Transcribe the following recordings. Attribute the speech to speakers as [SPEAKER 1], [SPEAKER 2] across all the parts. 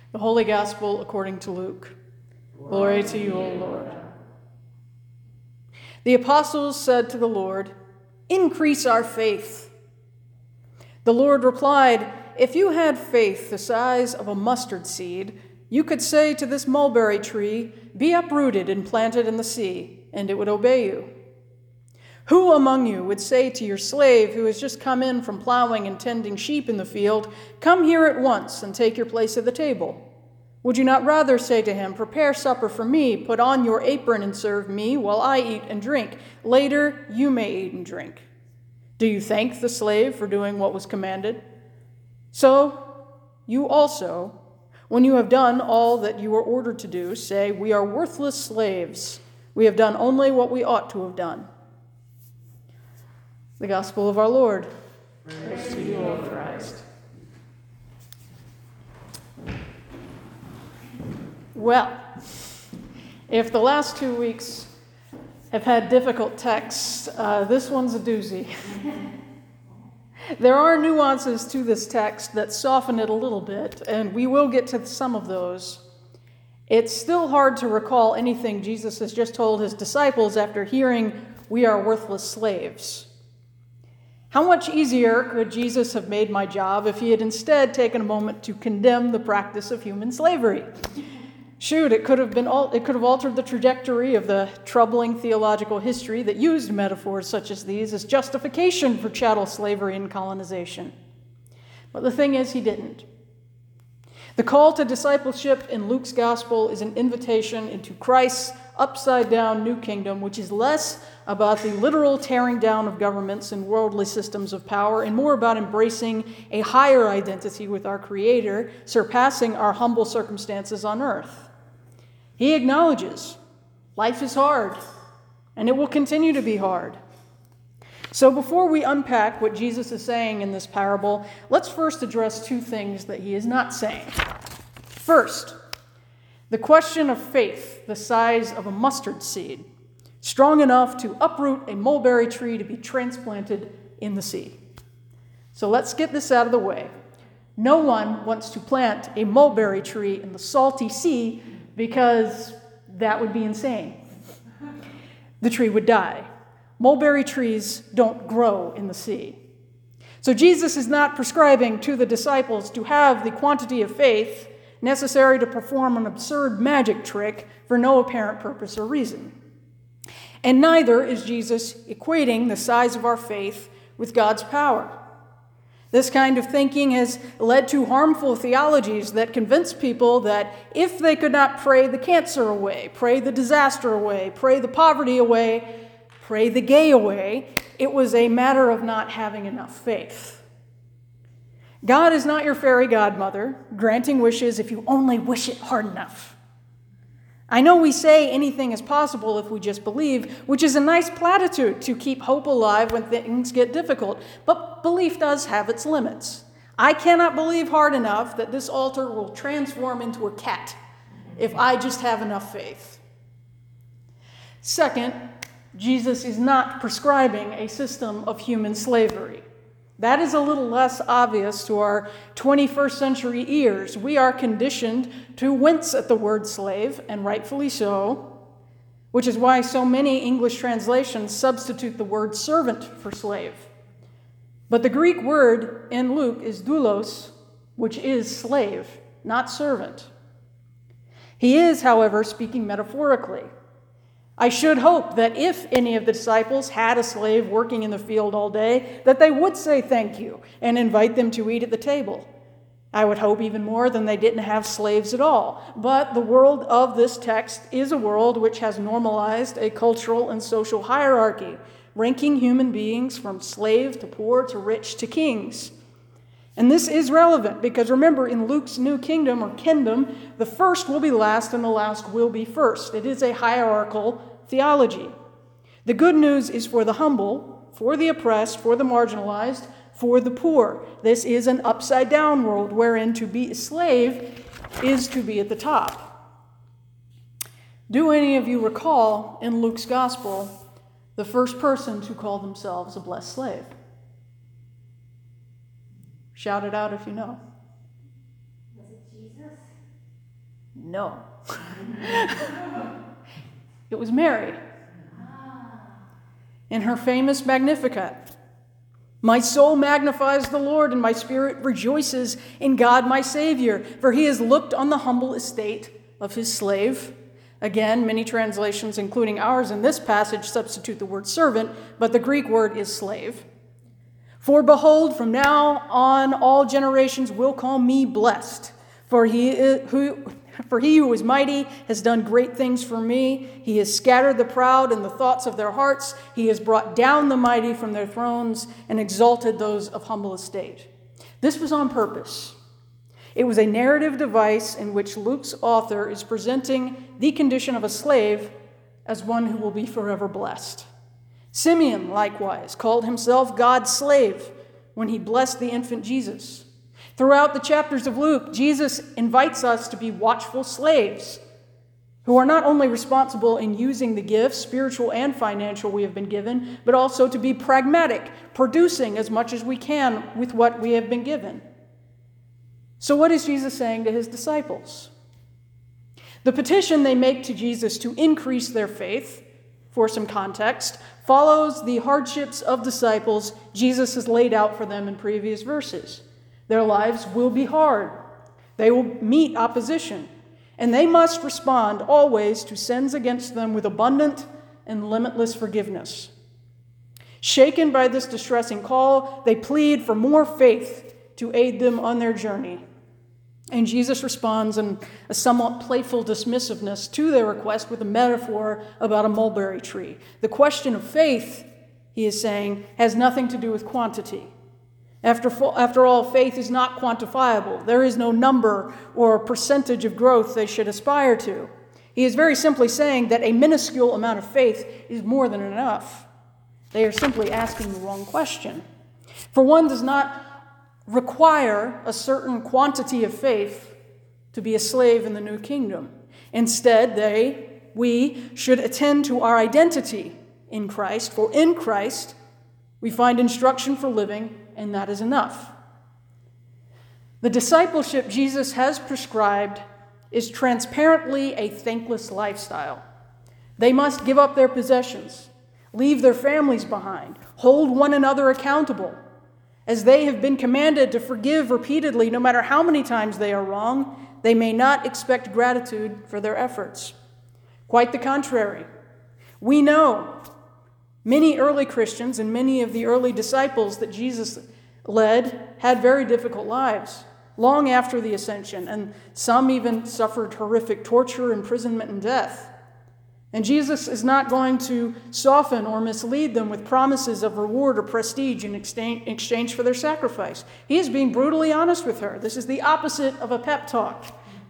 [SPEAKER 1] The Holy Gospel according to Luke. Glory to you, O Lord. The apostles said to the Lord, "Increase our faith." The Lord replied, "If you had faith the size of a mustard seed, you could say to this mulberry tree, 'Be uprooted and planted in the sea,' and it would obey you. Who among you would say to your slave who has just come in from plowing and tending sheep in the field, 'Come here at once and take your place at the table'? Would you not rather say to him, 'Prepare supper for me, put on your apron and serve me while I eat and drink. Later you may eat and drink'? Do you thank the slave for doing what was commanded? So you also, when you have done all that you were ordered to do, say, 'We are worthless slaves. We have done only what we ought to have done.'" The Gospel of our Lord. Praise to you, O Christ. Well, if the last 2 weeks have had difficult texts, this one's a doozy. There are nuances to this text that soften it a little bit, and we will get to some of those. It's still hard to recall anything Jesus has just told his disciples after hearing, "We are worthless slaves." How much easier could Jesus have made my job if he had instead taken a moment to condemn the practice of human slavery? Shoot, it could have altered the trajectory of the troubling theological history that used metaphors such as these as justification for chattel slavery and colonization. But the thing is, he didn't. The call to discipleship in Luke's gospel is an invitation into Christ's upside-down new kingdom, which is less about the literal tearing down of governments and worldly systems of power and more about embracing a higher identity with our Creator, surpassing our humble circumstances on earth. He acknowledges life is hard, and it will continue to be hard. So before we unpack what Jesus is saying in this parable, let's first address two things that he is not saying. First, the question of faith the size of a mustard seed, strong enough to uproot a mulberry tree to be transplanted in the sea. So let's get this out of the way. No one wants to plant a mulberry tree in the salty sea because that would be insane. The tree would die. Mulberry trees don't grow in the sea. So Jesus is not prescribing to the disciples to have the quantity of faith necessary to perform an absurd magic trick for no apparent purpose or reason. And neither is Jesus equating the size of our faith with God's power. This kind of thinking has led to harmful theologies that convince people that if they could not pray the cancer away, pray the disaster away, pray the poverty away, pray the gay away, it was a matter of not having enough faith. God is not your fairy godmother, granting wishes if you only wish it hard enough. I know we say anything is possible if we just believe, which is a nice platitude to keep hope alive when things get difficult, but belief does have its limits. I cannot believe hard enough that this altar will transform into a cat if I just have enough faith. Second, Jesus is not prescribing a system of human slavery. That is a little less obvious to our 21st century ears. We are conditioned to wince at the word slave, and rightfully so, which is why so many English translations substitute the word servant for slave. But the Greek word in Luke is doulos, which is slave, not servant. He is, however, speaking metaphorically. I should hope that if any of the disciples had a slave working in the field all day, that they would say thank you and invite them to eat at the table. I would hope even more than they didn't have slaves at all. But the world of this text is a world which has normalized a cultural and social hierarchy, ranking human beings from slave to poor to rich to kings. And this is relevant because remember, in Luke's new kingdom or kingdom, the first will be last and the last will be first. It is a hierarchical theology. The good news is for the humble, for the oppressed, for the marginalized, for the poor. This is an upside-down world wherein to be a slave is to be at the top. Do any of you recall in Luke's gospel the first person to call themselves a blessed slave? Shout it out if you know.
[SPEAKER 2] Was it Jesus?
[SPEAKER 1] No. It was Mary. In her famous Magnificat, "My soul magnifies the Lord, and my spirit rejoices in God my Savior, for he has looked on the humble estate of his slave." Again, many translations, including ours in this passage, substitute the word servant, but the Greek word is slave. "For behold, from now on all generations will call me blessed, for he who is mighty has done great things for me. He has scattered the proud in the thoughts of their hearts. He has brought down the mighty from their thrones and exalted those of humble estate." This was on purpose. It was a narrative device in which Luke's author is presenting the condition of a slave as one who will be forever blessed. Simeon, likewise, called himself God's slave when he blessed the infant Jesus. Throughout the chapters of Luke, Jesus invites us to be watchful slaves who are not only responsible in using the gifts, spiritual and financial, we have been given, but also to be pragmatic, producing as much as we can with what we have been given. So what is Jesus saying to his disciples? The petition they make to Jesus to increase their faith, for some context, follows the hardships of disciples Jesus has laid out for them in previous verses. Their lives will be hard. They will meet opposition, and they must respond always to sins against them with abundant and limitless forgiveness. Shaken by this distressing call, they plead for more faith to aid them on their journey. And Jesus responds in a somewhat playful dismissiveness to their request with a metaphor about a mulberry tree. The question of faith, he is saying, has nothing to do with quantity. After all, faith is not quantifiable. There is no number or percentage of growth they should aspire to. He is very simply saying that a minuscule amount of faith is more than enough. They are simply asking the wrong question. For one does not require a certain quantity of faith to be a slave in the new kingdom. Instead, we should attend to our identity in Christ, for in Christ we find instruction for living, and that is enough. The discipleship Jesus has prescribed is transparently a thankless lifestyle. They must give up their possessions, leave their families behind, hold one another accountable, as they have been commanded to forgive repeatedly. No matter how many times they are wrong, they may not expect gratitude for their efforts. Quite the contrary. We know many early Christians and many of the early disciples that Jesus led had very difficult lives long after the ascension, and some even suffered horrific torture, imprisonment, and death. And Jesus is not going to soften or mislead them with promises of reward or prestige in exchange for their sacrifice. He is being brutally honest with her. This is the opposite of a pep talk.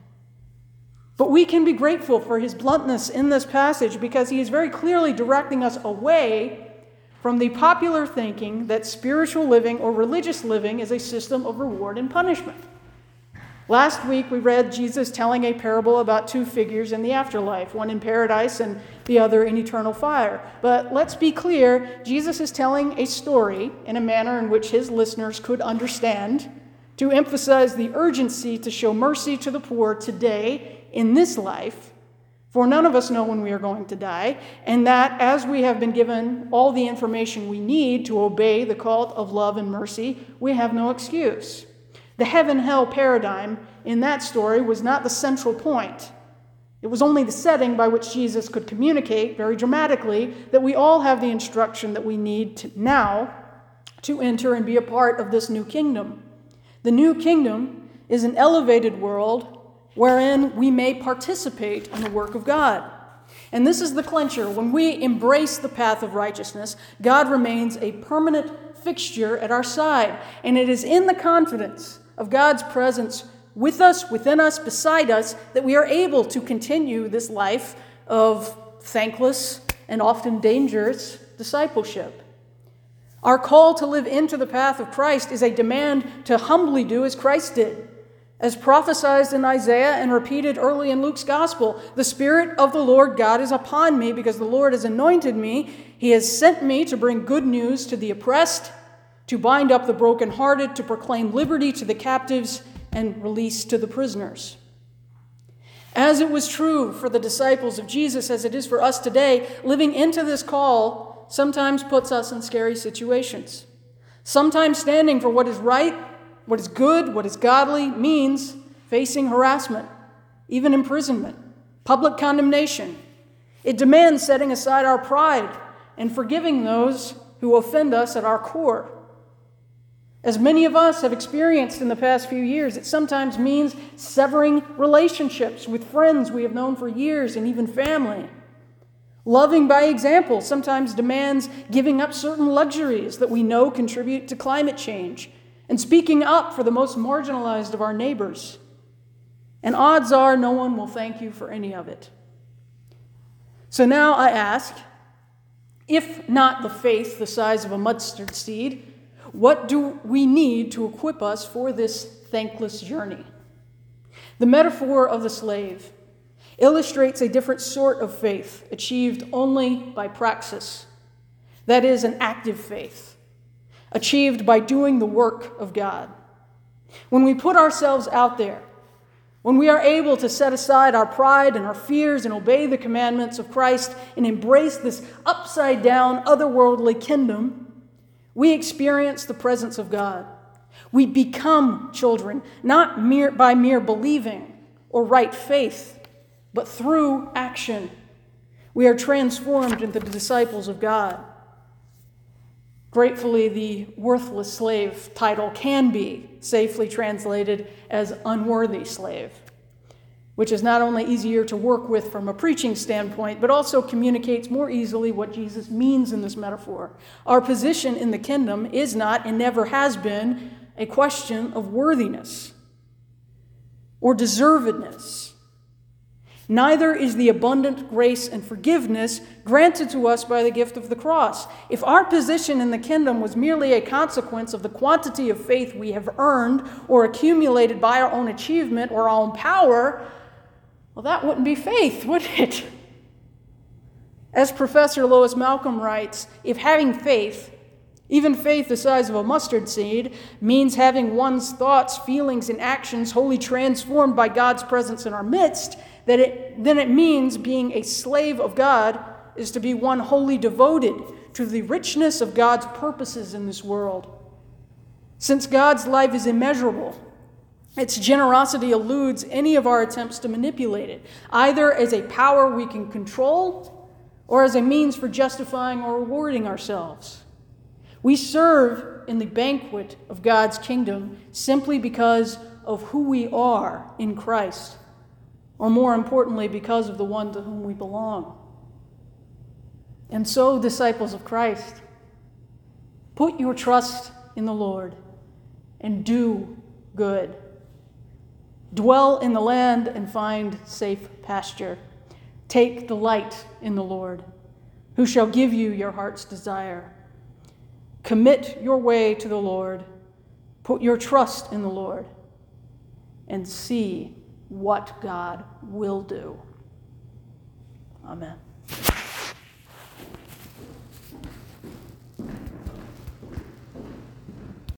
[SPEAKER 1] But we can be grateful for his bluntness in this passage because he is very clearly directing us away from the popular thinking that spiritual living or religious living is a system of reward and punishment. Last week, we read Jesus telling a parable about two figures in the afterlife, one in paradise and the other in eternal fire. But let's be clear, Jesus is telling a story in a manner in which his listeners could understand, to emphasize the urgency to show mercy to the poor today in this life, for none of us know when we are going to die, and that as we have been given all the information we need to obey the call of love and mercy, we have no excuse. The heaven-hell paradigm in that story was not the central point. It was only the setting by which Jesus could communicate very dramatically that we all have the instruction that we need now to enter and be a part of this new kingdom. The new kingdom is an elevated world wherein we may participate in the work of God. And this is the clincher. When we embrace the path of righteousness, God remains a permanent fixture at our side. And it is in the confidence of God's presence with us, within us, beside us, that we are able to continue this life of thankless and often dangerous discipleship. Our call to live into the path of Christ is a demand to humbly do as Christ did. As prophesied in Isaiah and repeated early in Luke's gospel, the Spirit of the Lord God is upon me because the Lord has anointed me. He has sent me to bring good news to the oppressed, to bind up the brokenhearted, to proclaim liberty to the captives and release to the prisoners. As it was true for the disciples of Jesus, as it is for us today, living into this call sometimes puts us in scary situations. Sometimes standing for what is right, what is good, what is godly means facing harassment, even imprisonment, public condemnation. It demands setting aside our pride and forgiving those who offend us at our core. As many of us have experienced in the past few years, it sometimes means severing relationships with friends we have known for years and even family. Loving by example sometimes demands giving up certain luxuries that we know contribute to climate change and speaking up for the most marginalized of our neighbors. And odds are no one will thank you for any of it. So now I ask, if not the faith the size of a mustard seed, what do we need to equip us for this thankless journey? The metaphor of the slave illustrates a different sort of faith achieved only by praxis. That is, an active faith, achieved by doing the work of God. When we put ourselves out there, when we are able to set aside our pride and our fears and obey the commandments of Christ and embrace this upside-down, otherworldly kingdom, we experience the presence of God. We become children, not by mere believing or right faith, but through action. We are transformed into the disciples of God. Gratefully, the worthless slave title can be safely translated as unworthy slave, which is not only easier to work with from a preaching standpoint, but also communicates more easily what Jesus means in this metaphor. Our position in the kingdom is not and never has been a question of worthiness or deservedness. Neither is the abundant grace and forgiveness granted to us by the gift of the cross. If our position in the kingdom was merely a consequence of the quantity of faith we have earned or accumulated by our own achievement or our own power, well, that wouldn't be faith, would it? As Professor Lois Malcolm writes, if having faith, even faith the size of a mustard seed, means having one's thoughts, feelings, and actions wholly transformed by God's presence in our midst, then it means being a slave of God is to be one wholly devoted to the richness of God's purposes in this world. Since God's life is immeasurable, its generosity eludes any of our attempts to manipulate it, either as a power we can control or as a means for justifying or rewarding ourselves. We serve in the banquet of God's kingdom simply because of who we are in Christ, or more importantly, because of the one to whom we belong. And so, disciples of Christ, put your trust in the Lord and do good. Dwell in the land and find safe pasture. Take delight in the Lord, who shall give you your heart's desire. Commit your way to the Lord. Put your trust in the Lord and see what God will do. Amen.